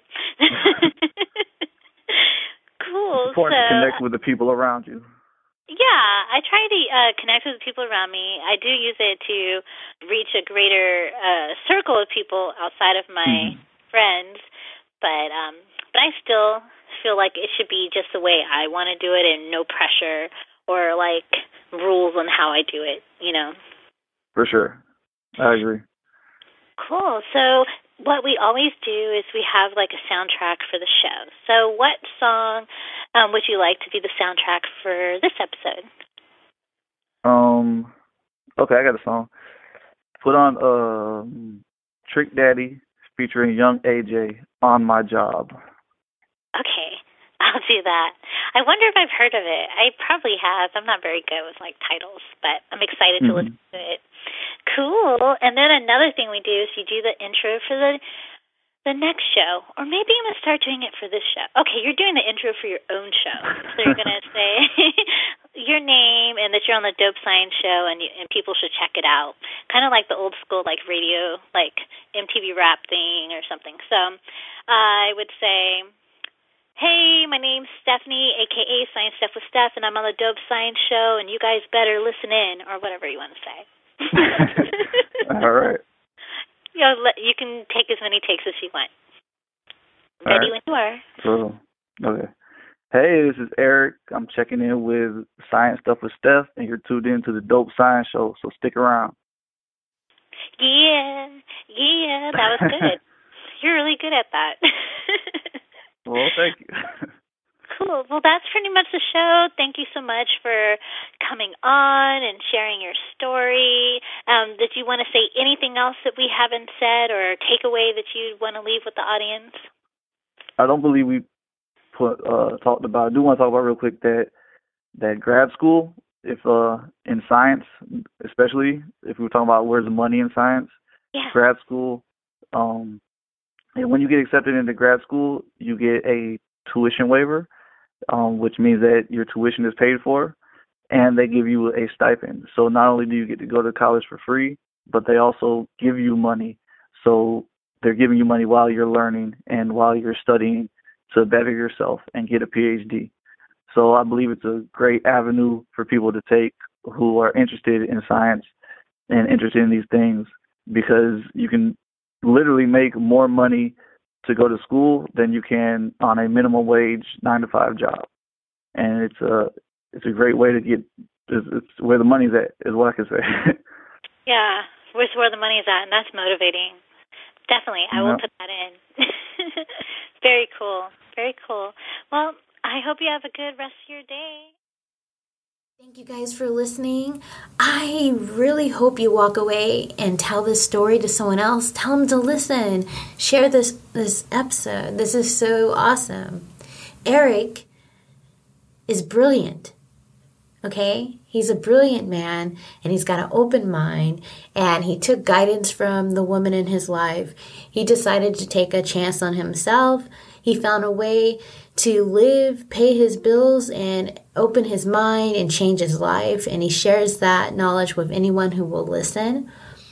Cool. It's important so, to connect with the people around you. Yeah, I try to uh, connect with the people around me. I do use it to reach a greater uh, circle of people outside of my mm-hmm. friends, but um, but I still feel like it should be just the way I want to do it, and no pressure or like rules on how I do it. You know. For sure, I agree. Cool. So what we always do is we have like a soundtrack for the show. So what song um, would you like to be the soundtrack for this episode? Um. Okay, I got a song. Put on um, Trick Daddy featuring Young A J, On My Job. Okay, I'll do that. I wonder if I've heard of it. I probably have. I'm not very good with like titles, but I'm excited mm-hmm. to listen to it. Cool. And then another thing we do is you do the intro for the the next show, or maybe I'm going to start doing it for this show. Okay, you're doing the intro for your own show. So you're going to say your name and that you're on the Dope Science Show, and you, and people should check it out. Kind of like the old school like radio, like M T V rap thing or something. So I would say, hey, my name's Stephanie, a k a. Science Stuff with Steph, and I'm on the Dope Science Show, and you guys better listen in, or whatever you want to say. All right. You know, you can take as many takes as you want. Ready right. when you are. Cool. Okay. Hey, this is Eric. I'm checking in with Science Stuff with Steph, and you're tuned in to the Dope Science Show, so stick around. Yeah, yeah, that was good. You're really good at that. Well, thank you. Cool. Well, that's pretty much the show. Thank you so much for coming on and sharing your story. Um, did you want to say anything else that we haven't said or takeaway that you want to leave with the audience? I don't believe we put uh, talked about. I do want to talk about real quick that that grad school, if uh, in science, especially if we're talking about where's the money in science, yeah. grad school. Um, and when you get accepted into grad school, you get a tuition waiver. Um, which means that your tuition is paid for, and they give you a stipend. So not only do you get to go to college for free, but they also give you money. So they're giving you money while you're learning and while you're studying to better yourself and get a P H D. So I believe it's a great avenue for people to take who are interested in science and interested in these things, because you can literally make more money to go to school than you can on a minimum wage nine to five job, and it's a it's a great way to get it's, it's where the money's at is what I can say. Yeah, where's where the money's at, and that's motivating. Definitely, I will put that in. Very cool, very cool. Well, I hope you have a good rest of your day. Thank you guys for listening. I really hope you walk away and tell this story to someone else. Tell them to listen. Share this this episode. This is so awesome. Eric is brilliant. Okay? He's a brilliant man, and he's got an open mind, and he took guidance from the woman in his life. He decided to take a chance on himself. He found a way to live, pay his bills, and open his mind and change his life. And he shares that knowledge with anyone who will listen.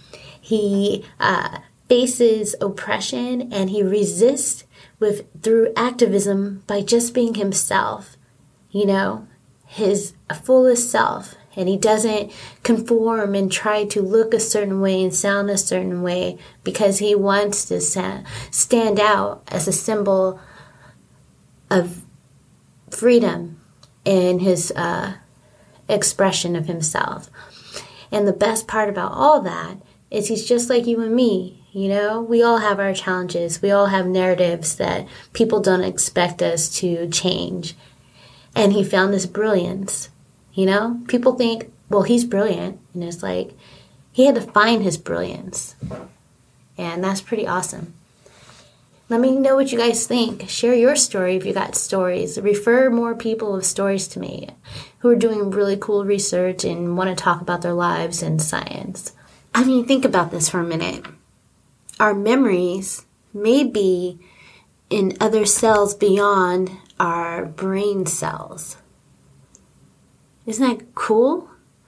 He uh, faces oppression, and he resists with through activism by just being himself, you know, his fullest self. And he doesn't conform and try to look a certain way and sound a certain way, because he wants to stand out as a symbol of freedom in his uh, expression of himself. And the best part about all that is he's just like you and me. You know, we all have our challenges. We all have narratives that people don't expect us to change. And he found this brilliance. You know, people think, well, he's brilliant. And it's like, he had to find his brilliance. And that's pretty awesome. Let me know what you guys think. Share your story if you got stories. Refer more people with stories to me who are doing really cool research and want to talk about their lives in science. I mean, think about this for a minute. Our memories may be in other cells beyond our brain cells. Isn't that cool?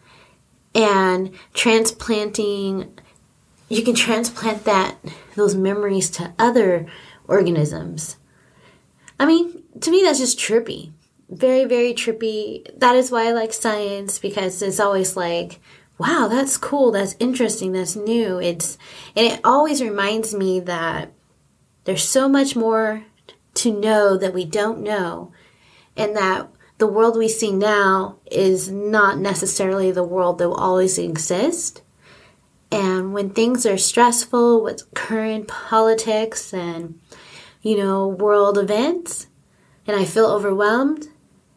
And transplanting, you can transplant that, those memories to other organisms. I mean, to me, that's just trippy. Very, very trippy. That is why I like science, because it's always like, wow, that's cool, that's interesting, that's new. It's and it always reminds me that there's so much more to know that we don't know, and that the world we see now is not necessarily the world that will always exist. And when things are stressful with current politics and, you know, world events, and I feel overwhelmed,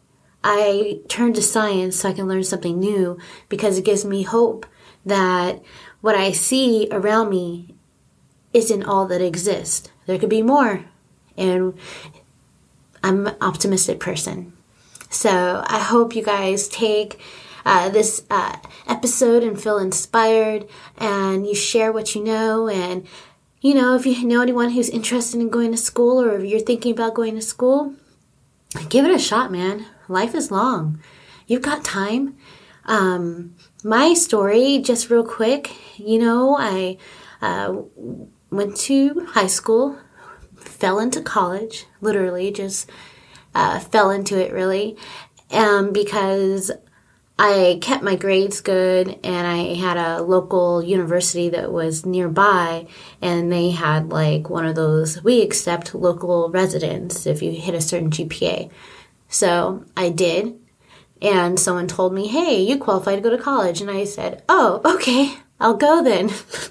I turn to science so I can learn something new, because it gives me hope that what I see around me isn't all that exists. There could be more. And I'm an optimistic person. So I hope you guys take uh, this uh, episode and feel inspired, and you share what you know. And, you know, if you know anyone who's interested in going to school, or if you're thinking about going to school, give it a shot, man. Life is long. You've got time. Um, my story, just real quick, you know, I uh, went to high school, fell into college, literally just uh, fell into it really, um, because I kept my grades good, and I had a local university that was nearby, and they had like one of those, we accept local residents if you hit a certain G P A. So I did, and someone told me, hey, you qualify to go to college. And I said, oh, okay, I'll go then.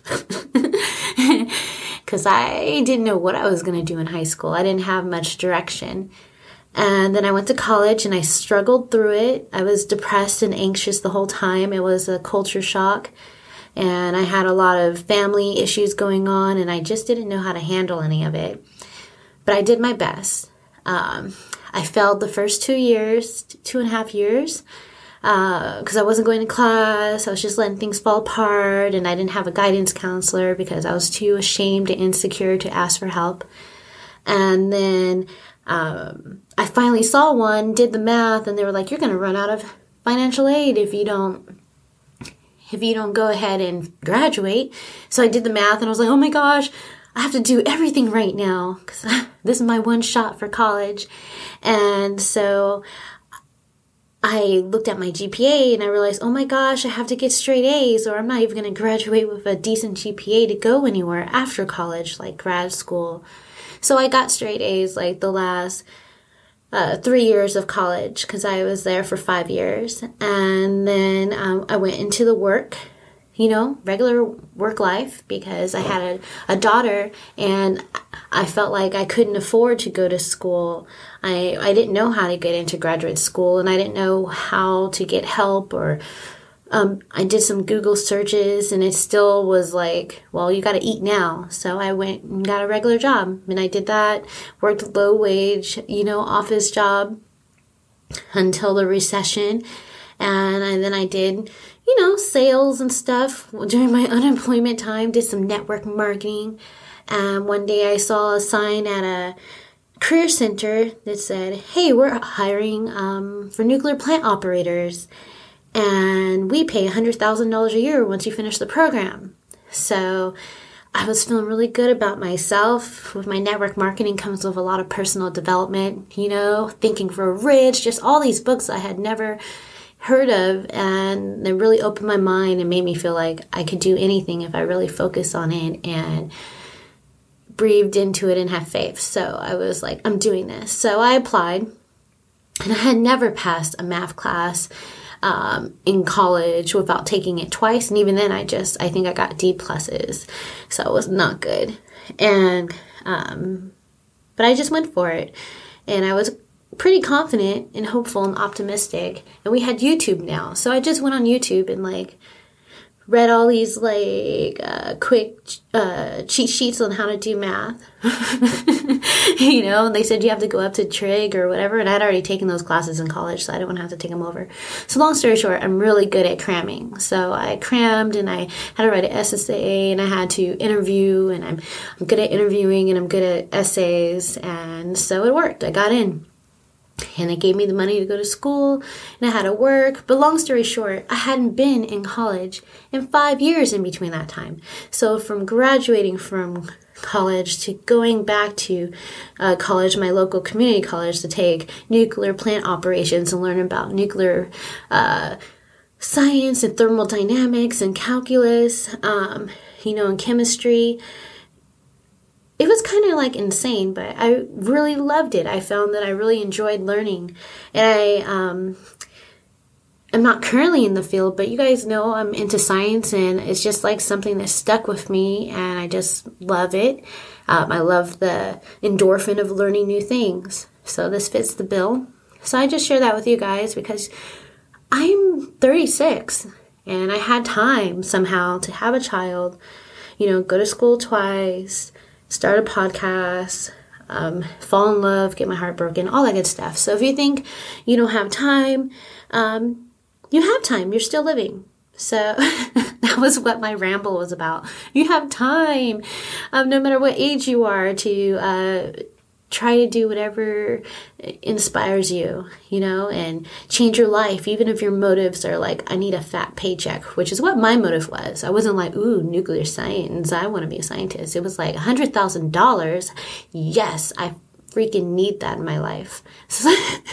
Because I didn't know what I was going to do in high school. I didn't have much direction. And then I went to college, and I struggled through it. I was depressed and anxious the whole time. It was a culture shock, and I had a lot of family issues going on, and I just didn't know how to handle any of it. But I did my best. Um, I failed the first two years, two and a half years, because uh, I wasn't going to class. I was just letting things fall apart, and I didn't have a guidance counselor because I was too ashamed and insecure to ask for help. And then Um, I finally saw one, did the math, and they were like, you're going to run out of financial aid if you don't, if you don't go ahead and graduate. So I did the math, and I was like, oh my gosh, I have to do everything right now because this is my one shot for college. And so I looked at my G P A, and I realized, oh my gosh, I have to get straight A's, or I'm not even going to graduate with a decent G P A to go anywhere after college, like grad school. So I got straight A's like the last uh, three years of college because I was there for five years. And then um, I went into the work, you know, regular work life because I had a, a daughter, and I felt like I couldn't afford to go to school. I, I didn't know how to get into graduate school, and I didn't know how to get help or Um, I did some Google searches, and it still was like, well, you got to eat now. So I went and got a regular job, and I did that, worked low wage, you know, office job until the recession. And, and then I did, you know, sales and stuff during my unemployment time, did some network marketing. And one day I saw a sign at a career center that said, hey, we're hiring um, for nuclear plant operators. And we pay one hundred thousand dollars a year once you finish the program. So I was feeling really good about myself. With my network marketing comes with a lot of personal development, you know, Thinking for Rich, just all these books I had never heard of. And they really opened my mind and made me feel like I could do anything if I really focus on it and breathed into it and have faith. So I was like, I'm doing this. So I applied, and I had never passed a math class Um, in college without taking it twice. And even then I just, I think I got D pluses. So it was not good. And, um, but I just went for it. And I was pretty confident and hopeful and optimistic. And we had YouTube now. So I just went on YouTube and like read all these like uh, quick uh, cheat sheets on how to do math. You know, and they said you have to go up to trig or whatever, and I'd already taken those classes in college, so I didn't want to have to take them over. So long story short, I'm really good at cramming. So I crammed, and I had to write an essay, and I had to interview, and I'm I'm good at interviewing, and I'm good at essays, and so it worked. I got in. And they gave me the money to go to school, and I had to work. But long story short, I hadn't been in college in five years in between that time. So from graduating from college to going back to uh, college, my local community college, to take nuclear plant operations and learn about nuclear uh, science and thermodynamics and calculus, um, you know, and chemistry. It was kind of like insane, but I really loved it. I found that I really enjoyed learning. And I, um, I'm not currently in the field, but you guys know I'm into science, and it's just like something that stuck with me, and I just love it. Um, I love the endorphin of learning new things. So this fits the bill. So I just share that with you guys because I'm thirty-six, and I had time somehow to have a child, you know, go to school twice, start a podcast, um, fall in love, get my heart broken, all that good stuff. So if you think you don't have time, um, you have time. You're still living. So that was what my ramble was about. You have time, um, no matter what age you are, to uh, try to do whatever inspires you, you know, and change your life, even if your motives are like, I need a fat paycheck, which is what my motive was. I wasn't like, ooh, nuclear science, I want to be a scientist. It was like one hundred thousand dollars. Yes, I freaking need that in my life. So,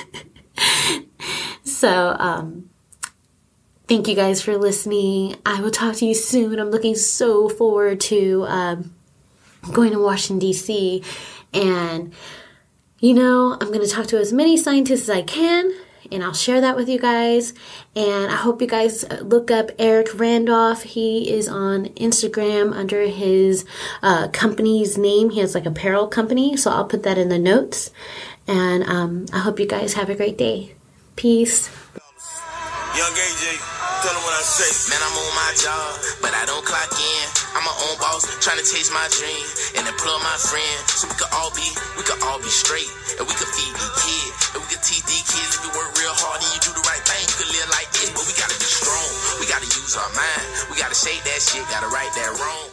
so um, thank you guys for listening. I will talk to you soon. I'm looking so forward to um, going to Washington, D C, and, you know, I'm going to talk to as many scientists as I can, and I'll share that with you guys. And I hope you guys look up Eric Randolph. He is on Instagram under his uh, company's name. He has like a apparel company, so I'll put that in the notes. And um, I hope you guys have a great day. Peace. Young A J, tell him what I say. Man, I'm on my job, but I don't clock in. I'm my own boss, trying to chase my dream and employ my friend. So we could all be, we could all be straight, and we could feed these kids, and we could teach these kids. If you work real hard and you do the right thing, you could live like this. But we gotta be strong, we gotta use our mind, we gotta shake that shit, gotta right that wrong.